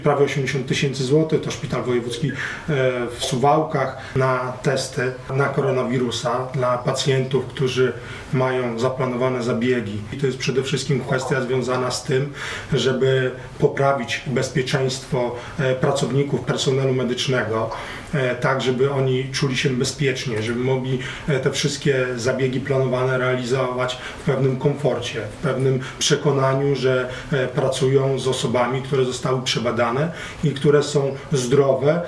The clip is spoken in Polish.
prawie 80 000 złotych, to Szpital Wojewódzki w Suwałkach na testy na koronawirusa dla pacjentów, którzy mają zaplanowane zabiegi. I to jest przede wszystkim kwestia związana z tym, żeby poprawić bezpieczeństwo pracowników, personelu medycznego, tak żeby oni czuli się bezpiecznie, żeby mogli te wszystkie zabiegi planowane realizować w pewnym komforcie, w pewnym przekonaniu, że pracują z osobami, które zostały przebadane i które są zdrowe